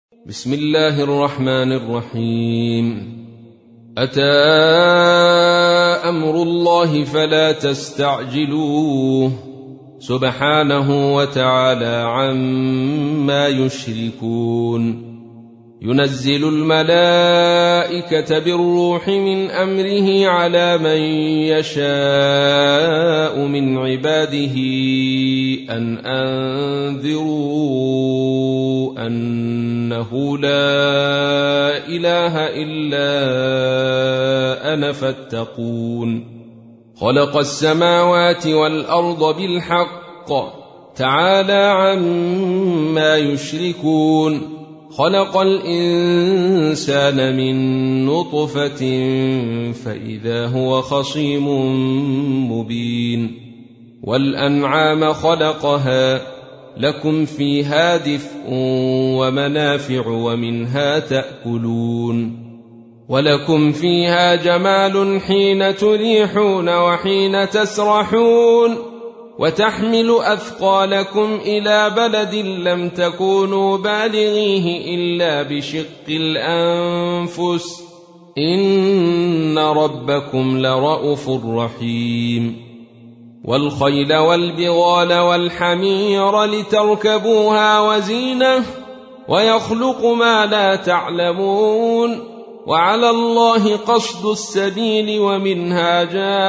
بسم الله الرحمن الرحيم. أتى أمر الله فلا تستعجلوه سبحانه وتعالى عما يشركون. ينزل الملائكة بالروح من أمره على من يشاء من عباده أن أنذروا أنه لا إله إلا أنا فاتقون. خلق السماوات والأرض بالحق تعالى عما يشركون. خلق الإنسان من نطفة فإذا هو خصيم مبين. والأنعام خلقها لكم فيها دفء ومنافع ومنها تأكلون. ولكم فيها جمال حين تريحون وحين تسرحون. وتحمل أثقالكم إلى بلد لم تكونوا بالغيه إلا بشق الأنفس إن ربكم لرءوف رحيم. والخيل والبغال والحمير لتركبوها وزينة ويخلق ما لا تعلمون. وعلى الله قصد السبيل ومنها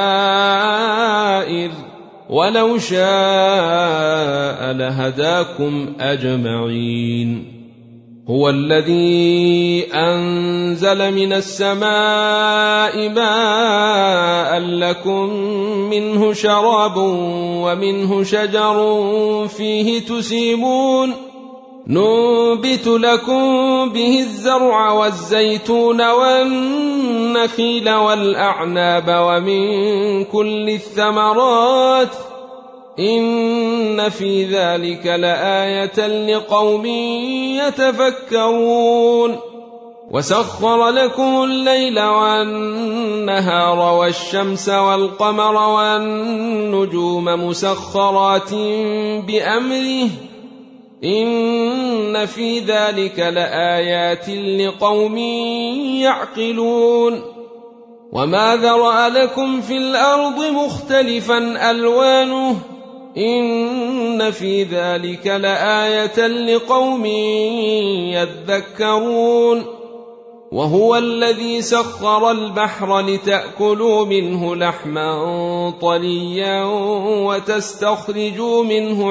جائر ولو شاء لهداكم أجمعين. هو الذي أنزل من السماء ماء لكم منه شراب ومنه شجر فيه تسيمون. ننبت لكم به الزرع والزيتون والنخيل والأعناب ومن كل الثمرات إن في ذلك لآية لقوم يتفكرون. وسخر لكم الليل والنهار والشمس والقمر والنجوم مسخرات بأمره إن في ذلك لآيات لقوم يعقلون. وما ذرأ لكم في الأرض مختلفا ألوانه إن في ذلك لآية لقوم يذكرون. وهو الذي سخر البحر لتأكلوا منه لحما طريا وتستخرجوا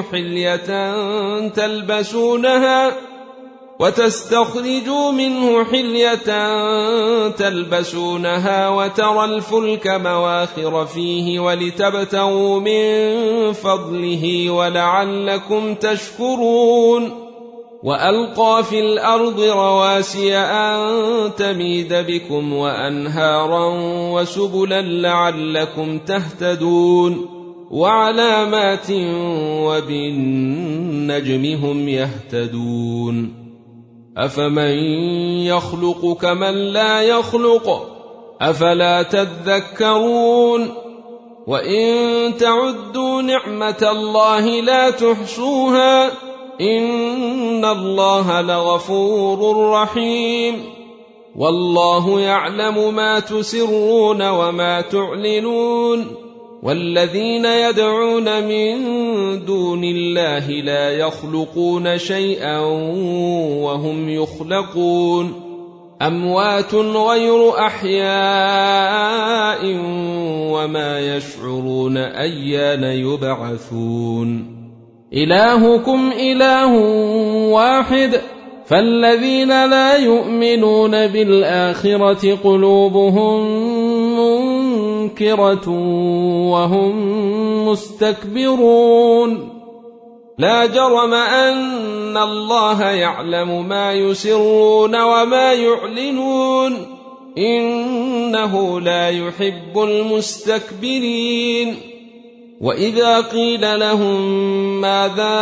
منه حلية تلبسونها وترى الفلك مواخر فيه ولتبتغوا من فضله ولعلكم تشكرون. وألقى في الأرض رواسي أن تميد بكم وأنهارا وسبلا لعلكم تهتدون. وعلامات وبالنجم هم يهتدون. أفمن يخلق كمن لا يخلق أفلا تذكرون. وإن تعدوا نعمة الله لا تحصوها إن الله لغفور رحيم. والله يعلم ما تسرون وما تعلنون. والذين يدعون من دون الله لا يخلقون شيئا وهم يخلقون. أموات غير أحياء وما يشعرون أيان يبعثون. إلهكم إله واحد فالذين لا يؤمنون بالآخرة قلوبهم منكرة وهم مستكبرون. لا جرم أن الله يعلم ما يسرون وما يعلنون إنه لا يحب المستكبرين. وإذا قيل لهم ماذا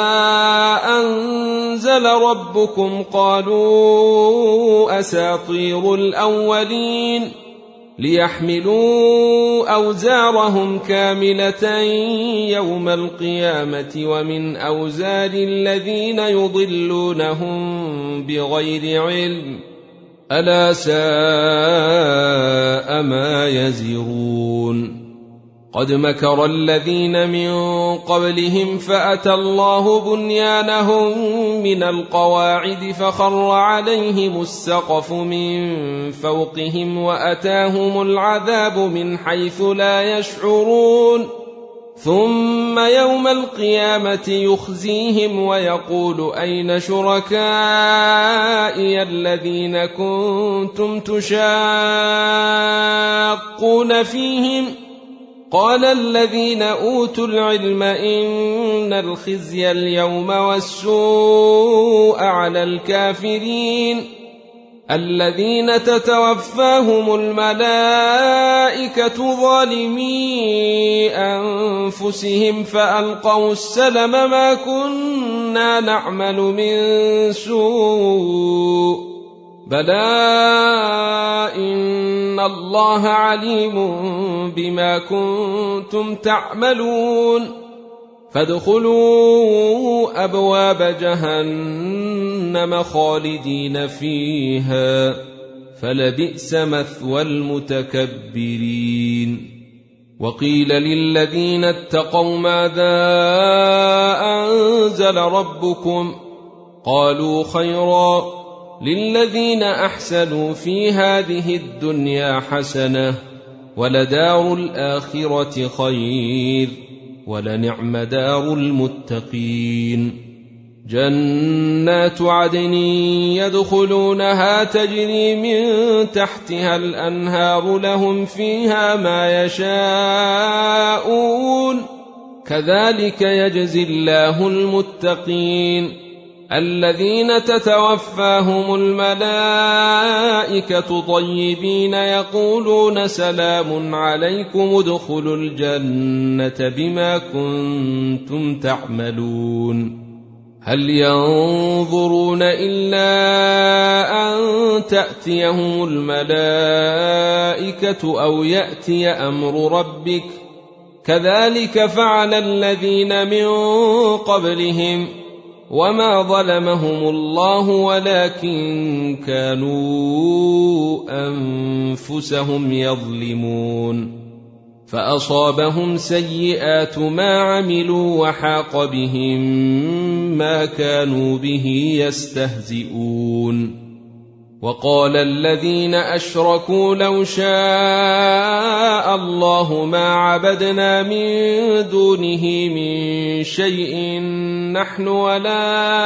أنزل ربكم قالوا أساطير الأولين ليحملوا أوزارهم كاملة يوم القيامة ومن أوزار الذين يضلونهم بغير علم ألا ساء ما يزرون قد مكر الذين من قبلهم فأتى الله بنيانهم من القواعد فخر عليهم السقف من فوقهم وأتاهم العذاب من حيث لا يشعرون ثم يوم القيامة يخزيهم ويقول أين شركائي الذين كنتم تشاقون فيهم قال الذين أوتوا العلم إن الخزي اليوم والسوء على الكافرين الذين تتوفاهم الملائكة ظالمي أنفسهم فألقوا السلم ما كنا نعمل من سوء بلى إن الله عليم بما كنتم تعملون فادخلوا أبواب جهنم خالدين فيها فلبئس مثوى المتكبرين وقيل للذين اتقوا ماذا أنزل ربكم قالوا خيرا للذين أحسنوا في هذه الدنيا حسنة ولدار الآخرة خير ولنعم دار المتقين جنات عدن يدخلونها تجري من تحتها الأنهار لهم فيها ما يشاءون كذلك يجزي الله المتقين الذين تتوفاهم الملائكة طيبين يقولون سلام عليكم ادخلوا الجنة بما كنتم تعملون هل ينظرون إلا أن تأتيهم الملائكة أو يأتي أمر ربك كذلك فعل الذين من قبلهم وما ظلمهم الله ولكن كانوا أنفسهم يظلمون فأصابهم سيئات ما عملوا وحاق بهم ما كانوا به يستهزئون وقال الذين أشركوا لو شاء الله ما عبدنا من دونه من شيء نحن ولا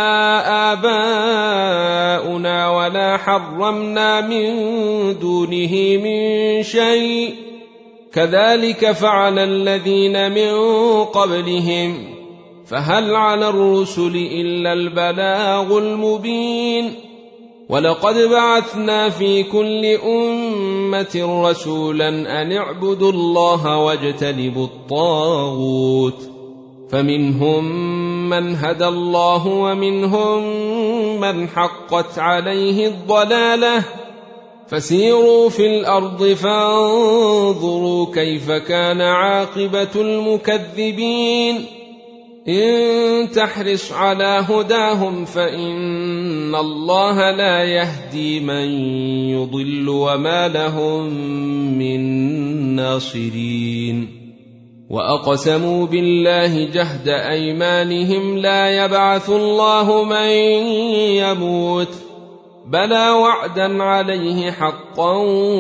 آباؤنا ولا حرمنا من دونه من شيء كذلك فعل الذين من قبلهم فهل على الرسل إلا البلاغ المبين ولقد بعثنا في كل أمة رسولا أن اعبدوا الله واجتنبوا الطاغوت فمنهم من هدى الله ومنهم من حقت عليه الضلالة فسيروا في الأرض فانظروا كيف كان عاقبة المكذبين إن تحرص على هداهم فإن الله لا يهدي من يضل وما لهم من ناصرين وأقسموا بالله جهد أيمانهم لا يبعث الله من يموت بلى وعدا عليه حقا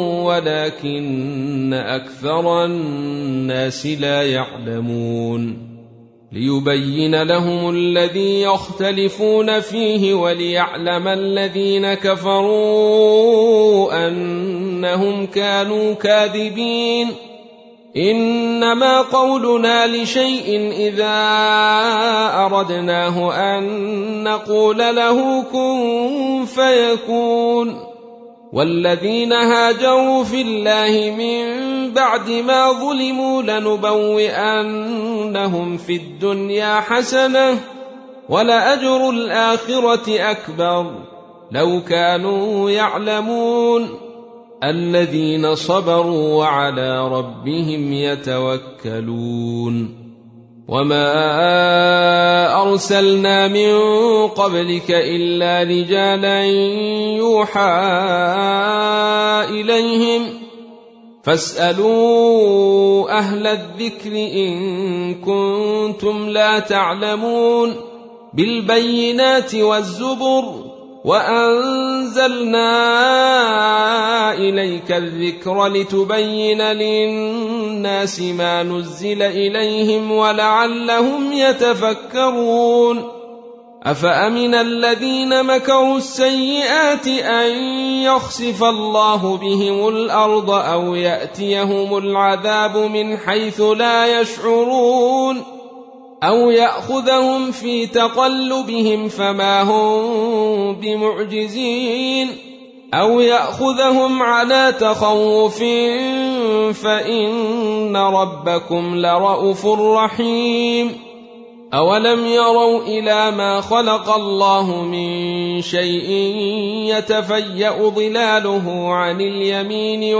ولكن أكثر الناس لا يعلمون ليبين لهم الذي يختلفون فيه وليعلم الذين كفروا أنهم كانوا كاذبين إنما قولنا لشيء إذا أردناه أن نقول له كن فيكون والذين هاجروا في الله من بعد ما ظلموا لنبوئنهم في الدنيا حسنة ولأجر الآخرة أكبر لو كانوا يعلمون الذين صبروا وعلى ربهم يتوكلون وما أرسلنا من قبلك إلا رجالا يوحى إليهم فاسألوا أهل الذكر إن كنتم لا تعلمون بالبينات والزبر وأنزلنا إليك الذكر لتبين للناس ما نزل إليهم ولعلهم يتفكرون أفأمن الذين مكروا السيئات أن يخسف الله بهم الأرض أو يأتيهم العذاب من حيث لا يشعرون أو يأخذهم في تقلبهم فما هم بمعجزين أو يأخذهم على تخوف فإن ربكم لرءوف رحيم أولم يروا إلى ما خلق الله من شيء يتفيأ ظلاله عن اليمين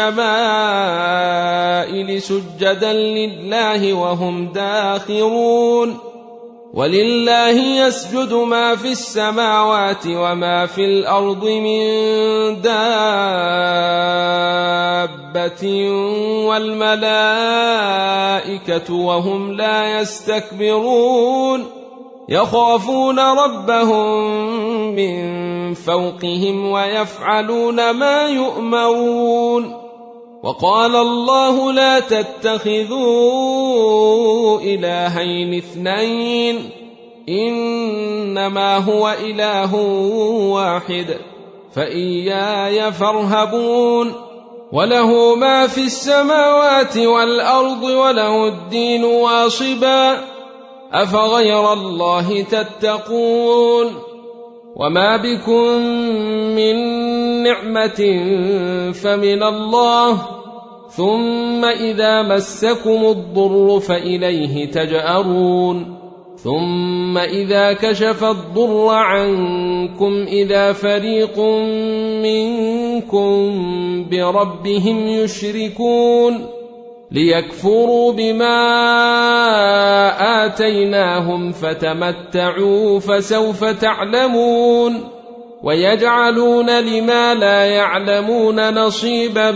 والشمائل سجدا لله وهم داخرون ولله يسجد ما في السماوات وما في الأرض من دابة والملائكة وهم لا يستكبرون يخافون ربهم من فوقهم ويفعلون ما يؤمرون وقال الله لا تتخذوا إلهين اثنين إنما هو إله واحد فإياي فارهبون وله ما في السماوات والأرض وله الدين واصبا أفغير الله تتقون وما بكم من نعمة فمن الله ثم إذا مسكم الضر فإليه تجأرون ثم إذا كشف الضر عنكم إذا فريق منكم بربهم يشركون ليكفروا بما آتيناهم فتمتعوا فسوف تعلمون ويجعلون لما لا يعلمون نصيبا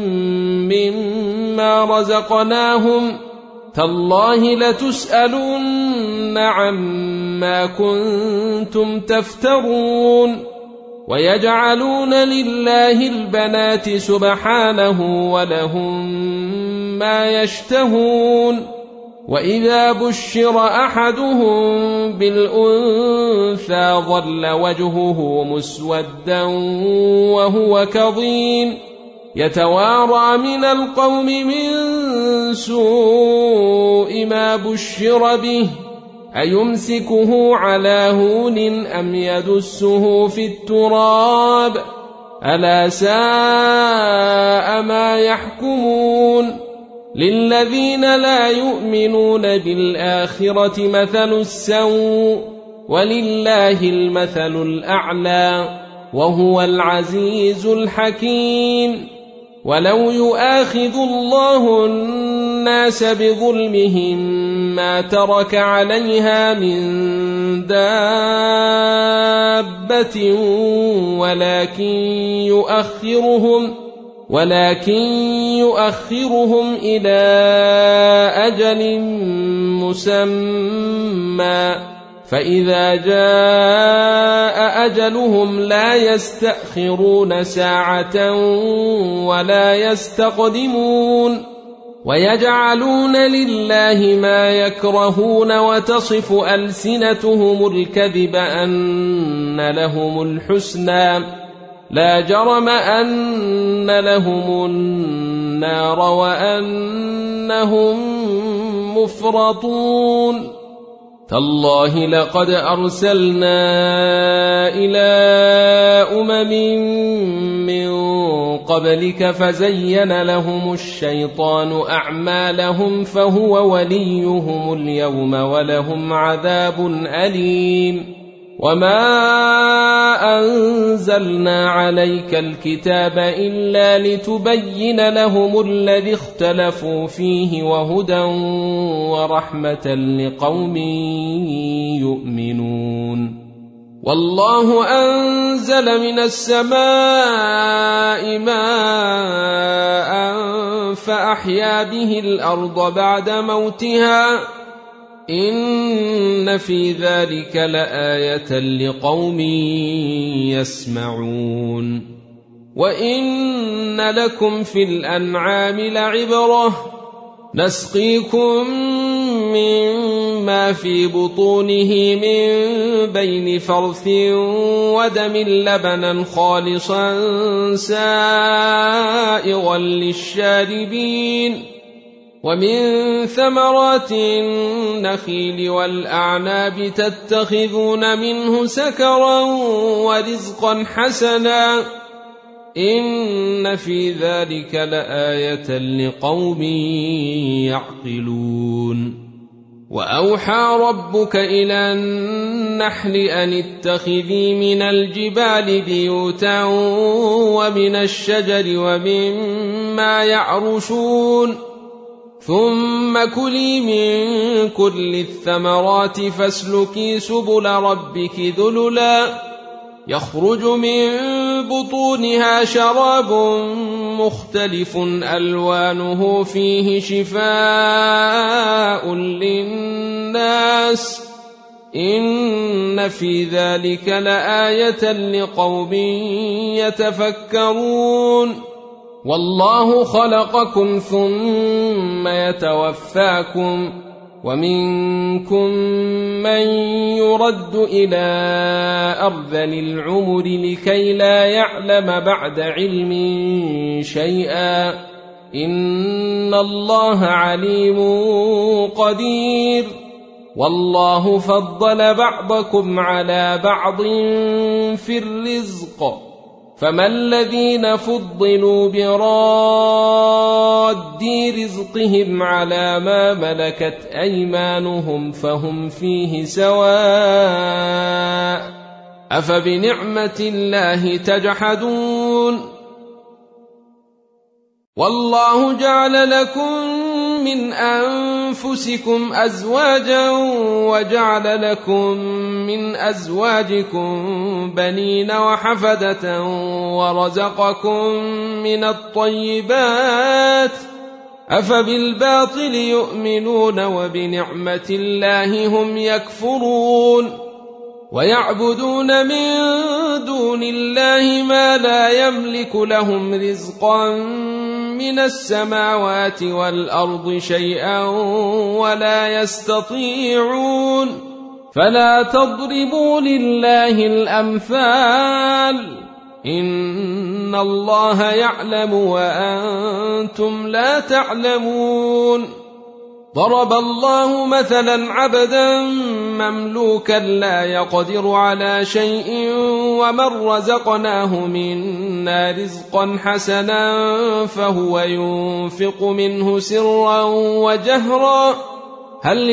مما رزقناهم تالله لتسألن عما كنتم تفترون ويجعلون لله البنات سبحانه ولهم ما يشتهون وإذا بشر أحدهم بالأنثى ظل وجهه مسودا وهو كظيم يتوارى من القوم من سوء ما بشر به أيمسكه على هون أم يدسه في التراب ألا ساء ما يحكمون للذين لا يؤمنون بالآخرة مثل السوء ولله المثل الأعلى وهو العزيز الحكيم ولو يؤاخذ الله الناس بظلمهم ما ترك عليها من دابة ولكن يؤخرهم إلى أجل مسمى فإذا جاء أجلهم لا يستأخرون ساعة ولا يستقدمون ويجعلون لله ما يكرهون وتصف ألسنتهم الكذب أن لهم الحسنى لا جرم أن لهم النار وأنهم مفرطون تالله لقد أرسلنا إلى من قبلك فزين لهم الشيطان أعمالهم فهو وليهم اليوم ولهم عذاب أليم وما أنزلنا عليك الكتاب إلا لتبين لهم الذي اختلفوا فيه وهدى ورحمة لقوم يؤمنون والله أنزل من السماء ماء فأحيا به الأرض بعد موتها إن في ذلك لآية لقوم يسمعون وإن لكم في الأنعام لعبرة نسقيكم مما في بطونه من بين فرث ودم لبنا خالصا سائغا للشاربين ومن ثمرات النخيل والأعناب تتخذون منه سكرا ورزقا حسنا إن في ذلك لآية لقوم يعقلون وأوحى ربك إلى النحل أن اتخذي من الجبال بيوتا ومن الشجر ومما يعرشون ثم كلي من كل الثمرات فاسلكي سبل ربك ذللا يخرج من بطونها شراب مختلف ألوانه فيه شفاء للناس إن في ذلك لآية لقوم يتفكرون والله خلقكم ثم يتوفاكم ومنكم من يرد إلى أرذل العمر لكي لا يعلم بعد علم شيئا إن الله عليم قدير والله فضل بعضكم على بعض في الرزق فما الذين فضلوا براد رزقهم على ما ملكت أيمانهم فهم فيه سواء أفبنعمة الله تجحدون والله جعل لكم من أنفسكم أزواجا وجعل لكم من أزواجكم بنين وحفدة ورزقكم من الطيبات أفبالباطل يؤمنون وبنعمة الله هم يكفرون ويعبدون من دون الله ما لا يملك لهم رزقا من السماوات والأرض شيئا ولا يستطيعون فلا تضربوا لله الأمثال إن الله يعلم وأنتم لا تعلمون ضرب الله مثلا عبدا مملوكا لا يقدر على شيء ومن رزقناه منا رزقا حسنا فهو ينفق منه سرا وجهرا هل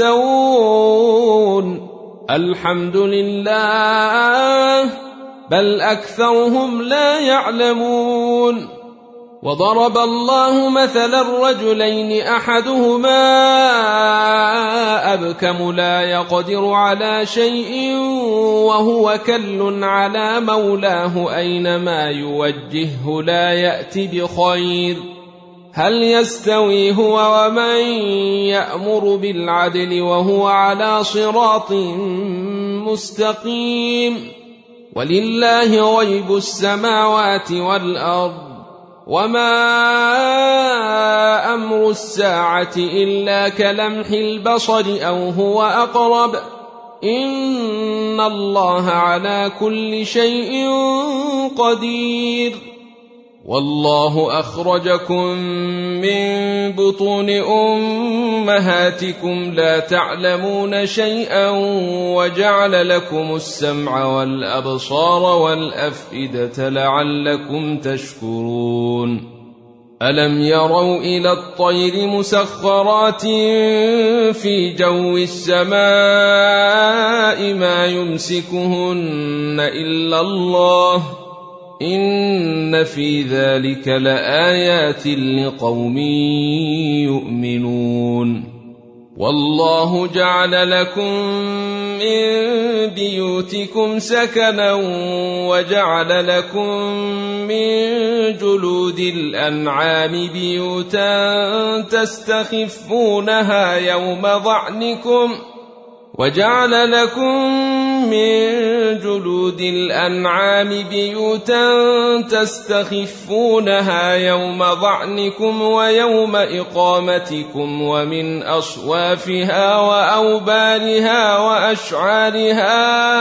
يستوون الحمد لله بل أكثرهم لا يعلمون وضرب الله مثلا الرجلين أحدهما أبكم لا يقدر على شيء وهو كل على مولاه أينما يوجهه لا يأتي بخير هل يستوي هو ومن يأمر بالعدل وهو على صراط مستقيم ولله غيب السماوات والأرض وما أمر الساعة إلا كلمح البصر أو هو أقرب إن الله على كل شيء قدير والله أخرجكم من بطون أمهاتكم لا تعلمون شيئا وجعل لكم السمع والأبصار والأفئدة لعلكم تشكرون ألم يروا إلى الطير مسخرات في جو السماء ما يمسكهن إلا الله إن في ذلك لآيات لقوم يؤمنون والله جعل لكم من بيوتكم سكنا وجعل لكم من جلود الأنعام بيوتا تستخفونها يوم ظعنكم وجعل لكم من جلود الأنعام بيوتا تستخفونها يوم ظعنكم ويوم إقامتكم ومن أصوافها وأوبارها وأشعارها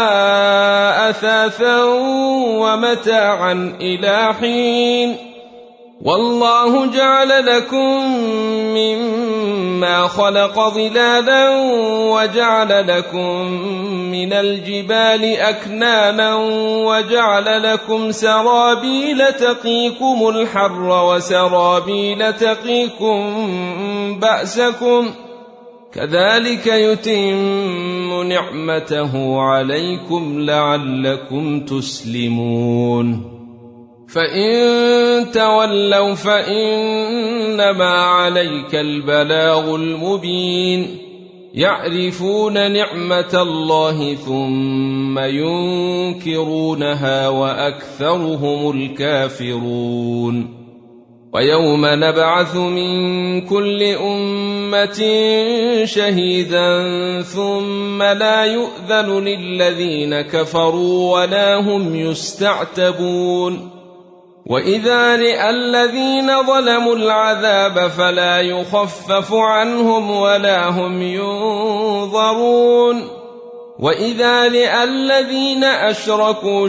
أثاثا ومتاعا إلى حين والله جعل لكم مما خلق ظلالا وجعل لكم من الجبال أكنانا وجعل لكم سرابيل تقيكم الحر وسرابيل تقيكم بأسكم كذلك يتم نعمته عليكم لعلكم تسلمون فإن تولوا فإنما عليك البلاغ المبين يعرفون نعمة الله ثم ينكرونها وأكثرهم الكافرون ويوم نبعث من كل أمة شهيدا ثم لا يؤذن للذين كفروا ولا هم يستعتبون وإذا رأى الذين ظلموا العذاب فلا يخفف عنهم ولا هم ينظرون وإذا رأى الذين أشركوا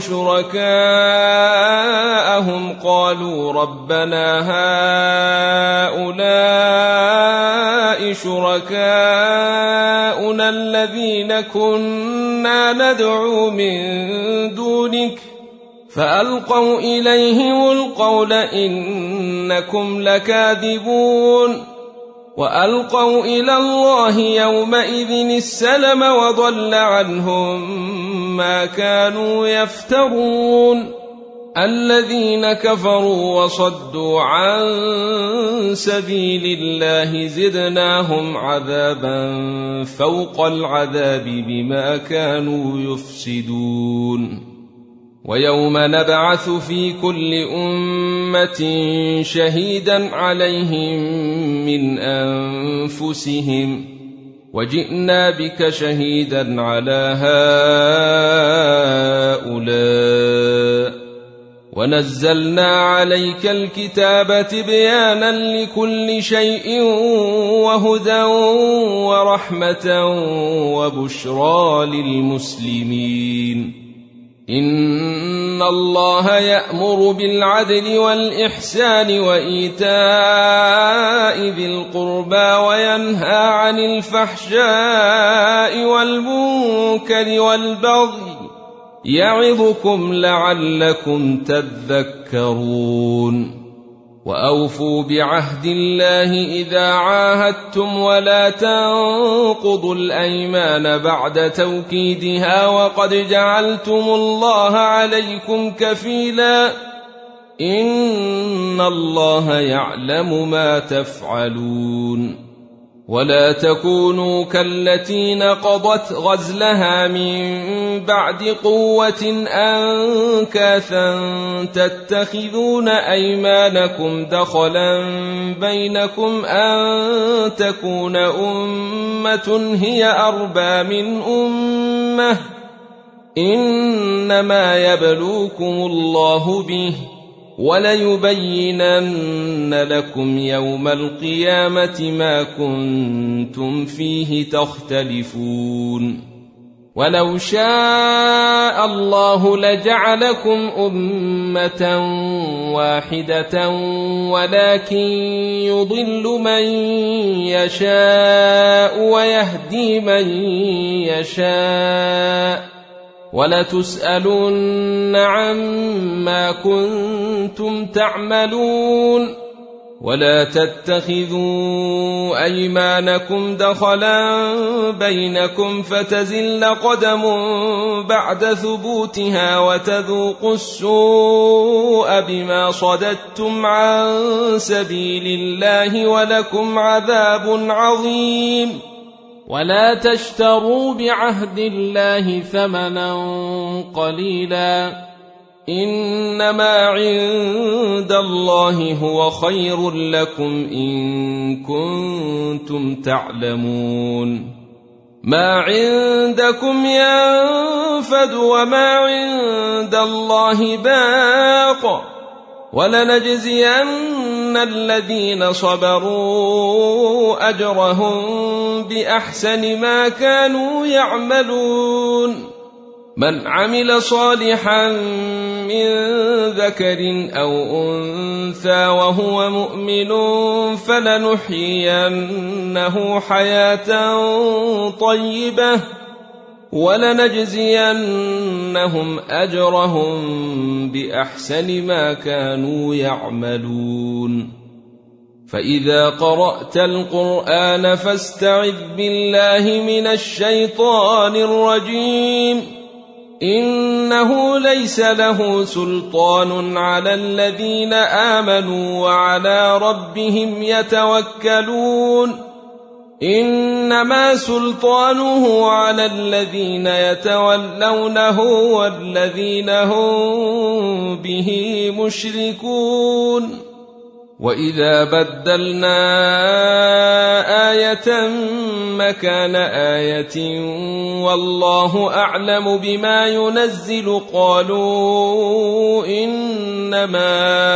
شركاءهم قالوا ربنا هؤلاء شركاؤنا الذين كنا ندعو من دونك فألقوا إليهم القول إنكم لكاذبون وألقوا إلى الله يومئذ السلم وضل عنهم ما كانوا يفترون الذين كفروا وصدوا عن سبيل الله زدناهم عذابا فوق العذاب بما كانوا يفسدون ويوم نبعث في كل أمة شهيدا عليهم من أنفسهم وجئنا بك شهيدا على هؤلاء ونزلنا عليك الكتاب تبيانا لكل شيء وهدى ورحمة وبشرى للمسلمين إن الله يأمر بالعدل والإحسان وإيتاء ذي القربى وينهى عن الفحشاء والمنكر والبغي يعظكم لعلكم تذكرون وأوفوا بعهد الله إذا عاهدتم ولا تنقضوا الأيمان بعد توكيدها وقد جعلتم الله عليكم كفيلا إن الله يعلم ما تفعلون ولا تكونوا كالتي نقضت غزلها من بعد قوة أنكاثا تتخذون أيمانكم دخلا بينكم أن تكون أمة هي أربى من أمة إنما يبلوكم الله به وليبينن لكم يوم القيامة ما كنتم فيه تختلفون ولو شاء الله لجعلكم أمة واحدة ولكن يضل من يشاء ويهدي من يشاء ولتسألن عما كنتم تعملون ولا تتخذوا أيمانكم دخلا بينكم فتزل قدم بعد ثبوتها وتذوقوا السوء بما صددتم عن سبيل الله ولكم عذاب عظيم. ولا تشتروا بعهد الله ثمنا قليلا إنما عند الله هو خير لكم إن كنتم تعلمون. ما عندكم ينفد وما عند الله باق ولنجزين الذين صبروا أجرهم بأحسن ما كانوا يعملون. من عمل صالحا من ذكر أو أنثى وهو مؤمن فلنحيينه حياة طيبة ولنجزينهم أجرهم بأحسن ما كانوا يعملون. فإذا قرأت القرآن فاستعذ بالله من الشيطان الرجيم إنه ليس له سلطان على الذين آمنوا وعلى ربهم يتوكلون. إنما سلطانه على الذين يتولونه والذين هم به مشركون. وإذا بدلنا آية مكان آية والله أعلم بما ينزل قالوا إنما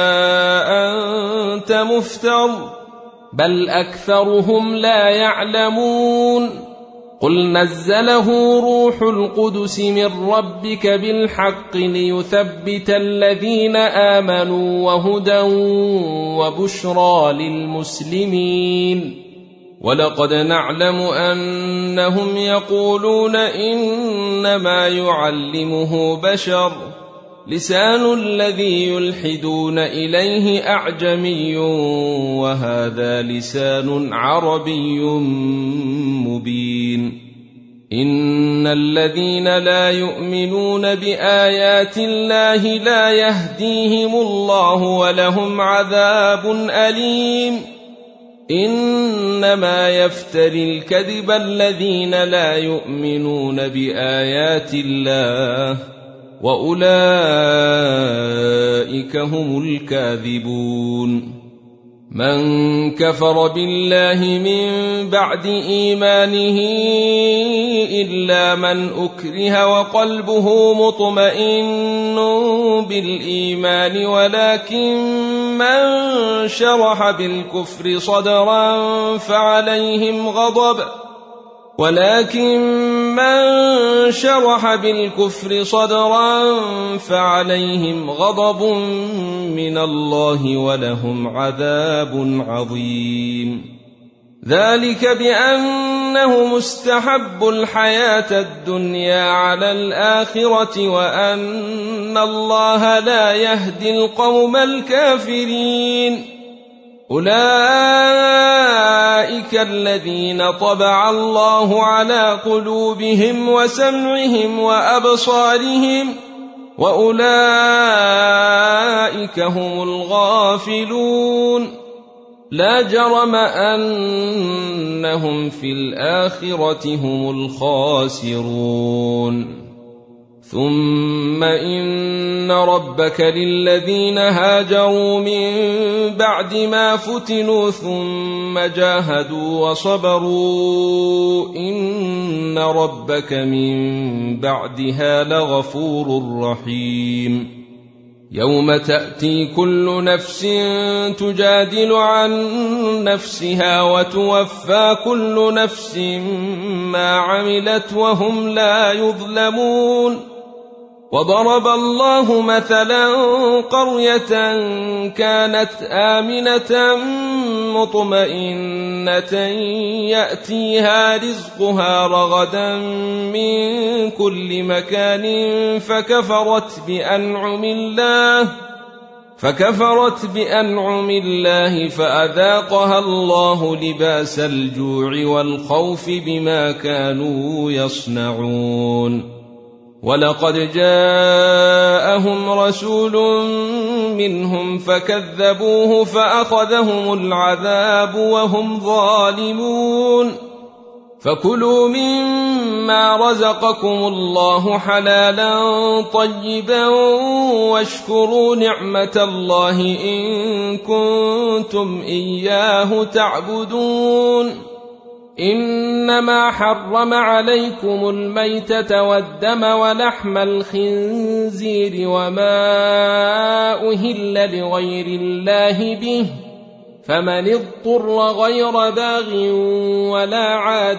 أنت مفتر بل أكثرهم لا يعلمون. قل نزله روح القدس من ربك بالحق ليثبت الذين آمنوا وهدى وبشرى للمسلمين. ولقد نعلم أنهم يقولون إنما يعلمه بشر لسان الذي يلحدون إليه أعجمي وهذا لسان عربي مبين. إن الذين لا يؤمنون بآيات الله لا يهديهم الله ولهم عذاب أليم. إنما يفتري الكذب الذين لا يؤمنون بآيات الله وأولئك هم الكاذبون. من كفر بالله من بعد إيمانه إلا من أكره وقلبه مطمئن بالإيمان ولكن من شرح بالكفر صدرا فعليهم غضب من الله ولهم عذاب عظيم. ذلك بأنه مستحب الحياة الدنيا على الآخرة وأن الله لا يهدي القوم الكافرين. أولئك الذين طبع الله على قلوبهم وسمعهم وأبصارهم وأولئك هم الغافلون. لا جرم أنهم في الآخرة هم الخاسرون. ثم إن ربك للذين هاجروا من بعد ما فتنوا ثم جاهدوا وصبروا إن ربك من بعدها لغفور رحيم. يوم تأتي كل نفس تجادل عن نفسها وتوفى كل نفس ما عملت وهم لا يظلمون. وضرب الله مثلا قرية كانت آمنة مطمئنة يأتيها رزقها رغدا من كل مكان فكفرت بأنعم الله فأذاقها الله لباس الجوع والخوف بما كانوا يصنعون. ولقد جاءهم رسول منهم فكذبوه فأخذهم العذاب وهم ظالمون. فكلوا مما رزقكم الله حلالا طيبا واشكروا نعمة الله إن كنتم إياه تعبدون. إنما حرم عليكم الميتة والدم ولحم الخنزير وما أهل لغير الله به، فمن اضطر غير باغ ولا عاد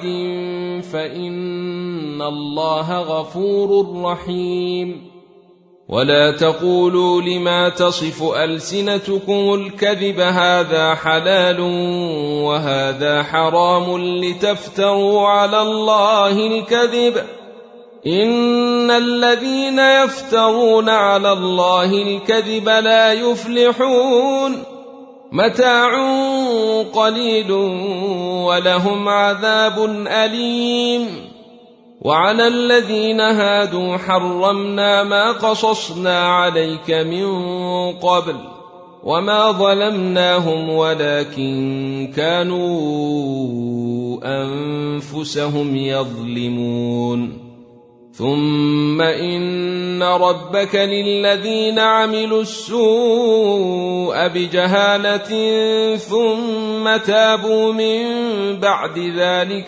فإن الله غفور رحيم. ولا تقولوا لما تصف ألسنتكم الكذب هذا حلال وهذا حرام لتفتروا على الله الكذب، إن الذين يفترون على الله الكذب لا يفلحون. متاع قليل ولهم عذاب أليم. وعلى الذين هادوا حرمنا ما قصصنا عليك من قبل وما ظلمناهم ولكن كانوا أنفسهم يظلمون. ثم إن ربك للذين عملوا السوء بجهالة ثم تابوا من بعد ذلك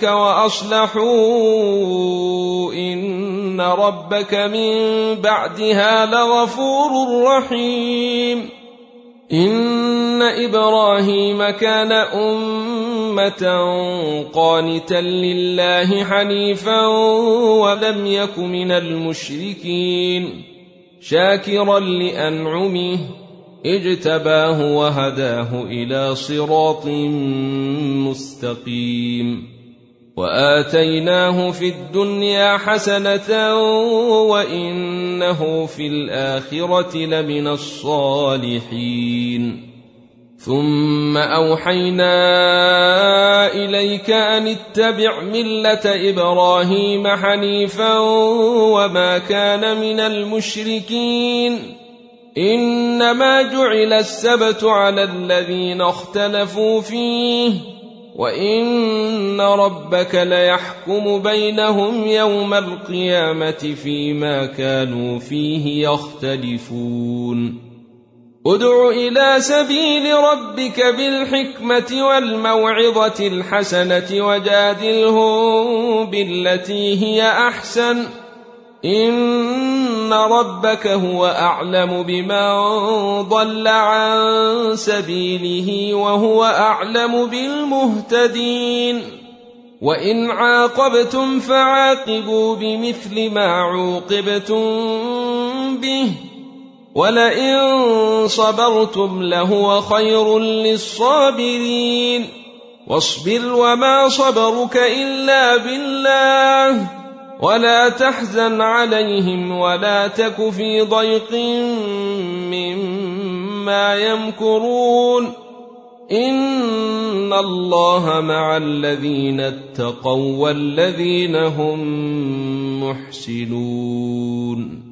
وأصلحوا إن ربك من بعدها لغفور رحيم. إن إبراهيم كان أمة قانتا لله حنيفا ولم يك من المشركين، شاكرا لأنعمه اجتباه وهداه إلى صراط مستقيم. وآتيناه في الدنيا حسنة وإنه في الآخرة لمن الصالحين. ثم أوحينا إليك أن اتبع ملة إبراهيم حنيفا وما كان من المشركين. إنما جعل السبت على الذين اختلفوا فيه وإن ربك ليحكم بينهم يوم القيامة فيما كانوا فيه يختلفون. ادع إلى سبيل ربك بالحكمة والموعظة الحسنة وجادلهم بالتي هي أحسن، إن ربك هو أعلم بمن ضل عن سبيله وهو أعلم بالمهتدين. وإن عاقبتم فعاقبوا بمثل ما عوقبتم به ولئن صبرتم لهو خير للصابرين. واصبر وما صبرك إلا بالله ولا تحزن عليهم ولا تك في ضيق مما يمكرون، إن الله مع الذين اتقوا والذين هم محسنون.